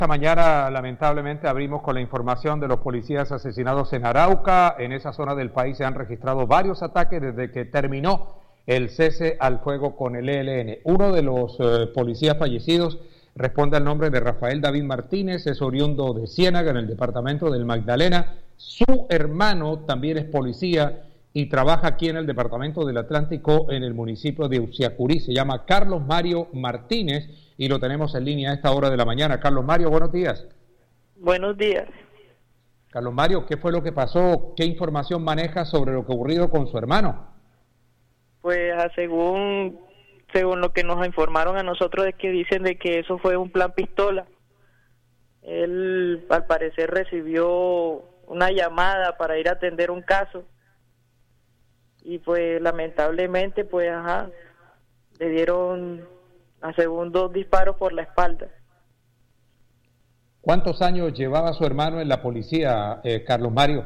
Esta mañana, lamentablemente, abrimos con la información de los policías asesinados en Arauca. En esa zona del país se han registrado varios ataques desde que terminó el cese al fuego con el ELN. Uno de los policías fallecidos responde al nombre de Rafael David Martínez, es oriundo de Ciénaga, en el departamento del Magdalena. Su hermano también es policía y trabaja aquí en el departamento del Atlántico, en el municipio de Uciacurí. Se llama Carlos Mario Martínez y lo tenemos en línea a esta hora de la mañana. Carlos Mario, buenos días. Buenos días. Carlos Mario, ¿qué fue lo que pasó? ¿Qué información maneja sobre lo que ocurrido con su hermano? Pues según lo que nos informaron a nosotros, es que dicen de que eso fue un plan pistola. Él al parecer recibió una llamada para ir a atender un caso y pues lamentablemente pues le dieron a segundos disparos por la espalda. ¿Cuántos años llevaba su hermano en la policía, Carlos Mario?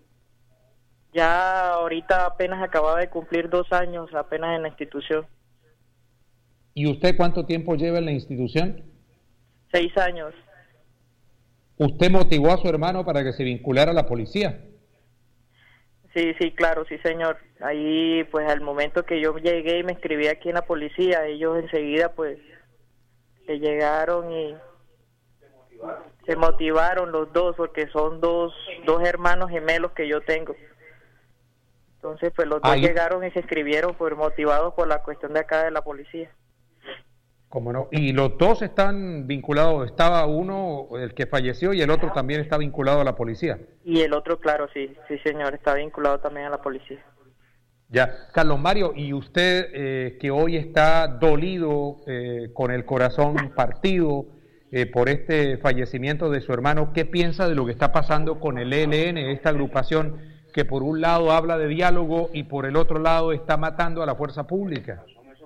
Ya ahorita apenas acababa de cumplir 2 años apenas en la institución. ¿Y usted cuánto tiempo lleva en la institución? 6 años. ¿Usted motivó a su hermano para que se vinculara a la policía? Sí, claro, sí, señor. Ahí, pues, al momento que yo llegué y me inscribí aquí en la policía, ellos enseguida, pues, le llegaron y se motivaron los dos, porque son dos hermanos gemelos que yo tengo. Entonces, pues, los dos llegaron y se inscribieron, pues, motivados por la cuestión de acá de la policía. ¿Cómo no? Y los dos están vinculados, estaba uno, el que falleció, y el otro también está vinculado a la policía. Y el otro, claro, sí, señor, está vinculado también a la policía. Ya, Carlos Mario, y usted que hoy está dolido, con el corazón partido por este fallecimiento de su hermano, ¿qué piensa de lo que está pasando con el ELN, esta agrupación que por un lado habla de diálogo y por el otro lado está matando a la fuerza pública?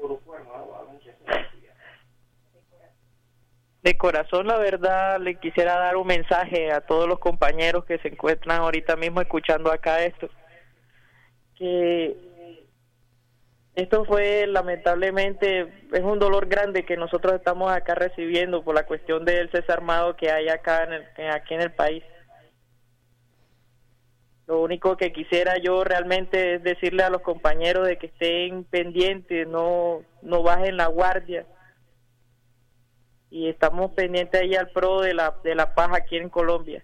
De corazón, la verdad, le quisiera dar un mensaje a todos los compañeros que se encuentran ahorita mismo escuchando acá esto, que esto fue, lamentablemente, es un dolor grande que nosotros estamos acá recibiendo por la cuestión del cese armado que hay acá aquí en el país. Lo único que quisiera yo realmente es decirle a los compañeros de que estén pendientes, no bajen la guardia. Y estamos pendientes ahí al pro de la paz aquí en Colombia.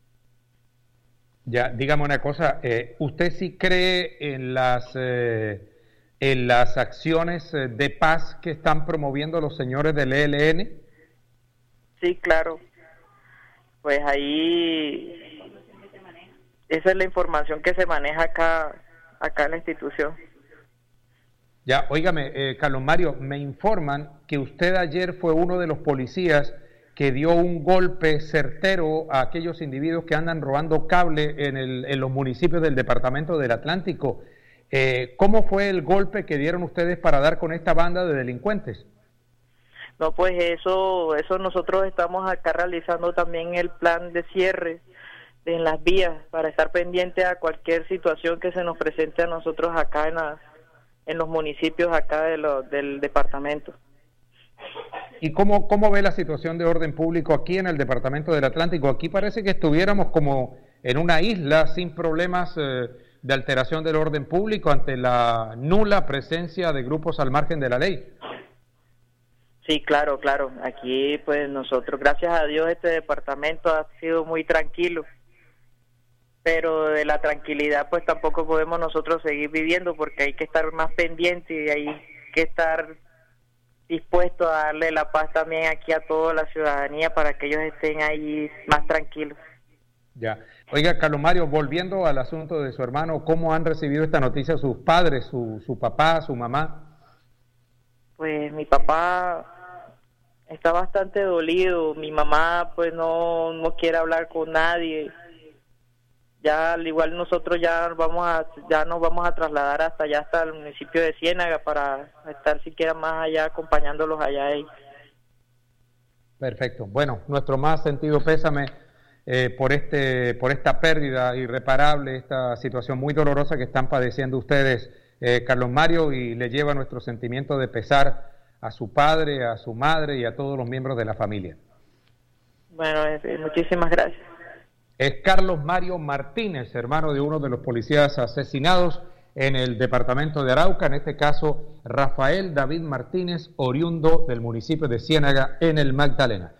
Ya, dígame una cosa, ¿usted sí cree en las acciones de paz que están promoviendo los señores del ELN? Sí, claro. Pues ahí, esa es la información que se maneja acá en la institución. Ya, óigame, Carlos Mario, me informan que usted ayer fue uno de los policías que dio un golpe certero a aquellos individuos que andan robando cable en los municipios del departamento del Atlántico. ¿Cómo fue el golpe que dieron ustedes para dar con esta banda de delincuentes? No, pues eso nosotros estamos acá realizando también el plan de cierre en las vías para estar pendiente a cualquier situación que se nos presente a nosotros acá en los municipios acá del departamento. ¿Y cómo ve la situación de orden público aquí en el departamento del Atlántico? Aquí parece que estuviéramos como en una isla sin problemas de alteración del orden público ante la nula presencia de grupos al margen de la ley. Sí, claro. Aquí pues nosotros, gracias a Dios, este departamento ha sido muy tranquilo. Pero de la tranquilidad pues tampoco podemos nosotros seguir viviendo, porque hay que estar más pendientes y hay que estar dispuestos a darle la paz también aquí a toda la ciudadanía para que ellos estén ahí más tranquilos. Ya. Oiga, Carlos Mario, volviendo al asunto de su hermano, ¿cómo han recibido esta noticia sus padres, su papá, su mamá? Pues mi papá está bastante dolido, mi mamá pues no quiere hablar con nadie. Ya al igual nosotros ya nos vamos a trasladar hasta el municipio de Ciénaga para estar siquiera más allá acompañándolos allá ahí. Perfecto. Bueno, nuestro más sentido pésame por esta pérdida irreparable, esta situación muy dolorosa que están padeciendo ustedes, Carlos Mario, y le lleva nuestro sentimiento de pesar a su padre, a su madre y a todos los miembros de la familia. Bueno, muchísimas gracias. Es Carlos Mario Martínez, hermano de uno de los policías asesinados en el departamento de Arauca, en este caso Rafael David Martínez, oriundo del municipio de Ciénaga en el Magdalena.